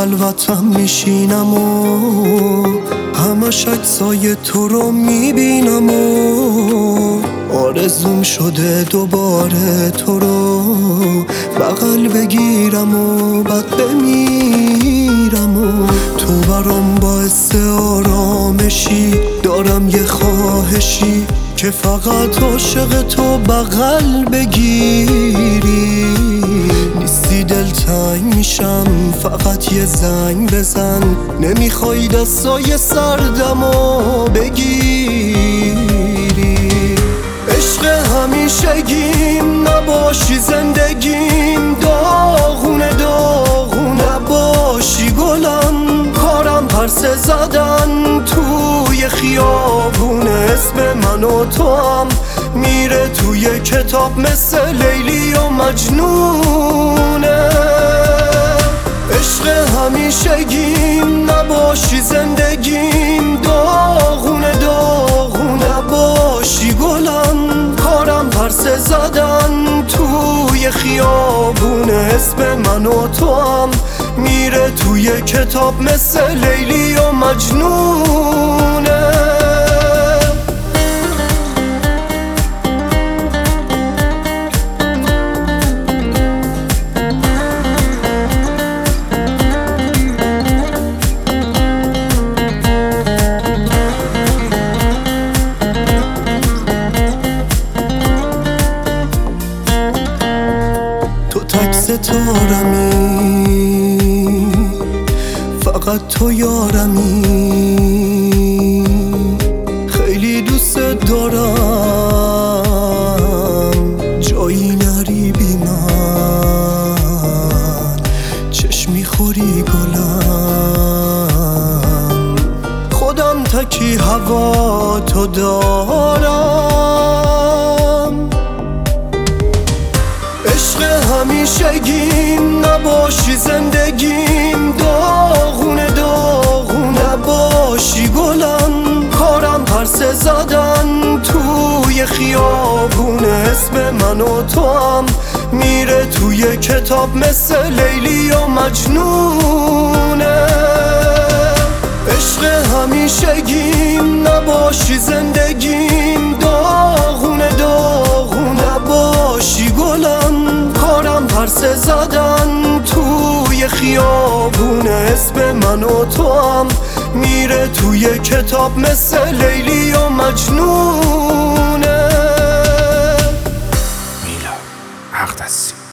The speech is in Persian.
خلوتم میشینم و همش عکسای تو رو میبینم و آرزوم شده دوباره تو رو بغل بگیرم و بعد بمیرم و تو برام باعث آرامشی، دارم یه خواهشی که فقط عاشق تو بغل بگیری. نیستی دلتنگ میشم فقط یه زنگ بزن، نمیخوای دستای سردمو بگیری. عشق همیشگیم نباشی زندگیم، داغونه داغونه نباشی گلم. کارم پرسه زدن توی خیابونه، اسم من و تو هم میره توی کتاب مثل لیلی و مجنونه. عشق همیشگیم نباشی زندگیم، داغونه داغونه نباشی گلم. کارم پرسه زدن توی خیابونه، اسم من و تو هم میره توی کتاب مثل لیلی و مجنونه. تک ستارمی، فقط تو یارمی، خیلی دوست دارم، جایی نری بی من، چشم میخوری گلم. خودم تکی هوا تو دارم. عشق همیشگیم نباشی زندگیم، داغونه داغونه نباشی گلم. کارم پرسه زدن توی خیابونه، اسم من و تو هم میره توی کتاب مثل لیلی و مجنونه. عشق همیشگیم نباشی زندگیم، داغونه داغونه نباشی گلم. کارم پرسه زدن توی خیابونه، اسم من و تو هم میره توی کتاب مثل لیلی و مجنون.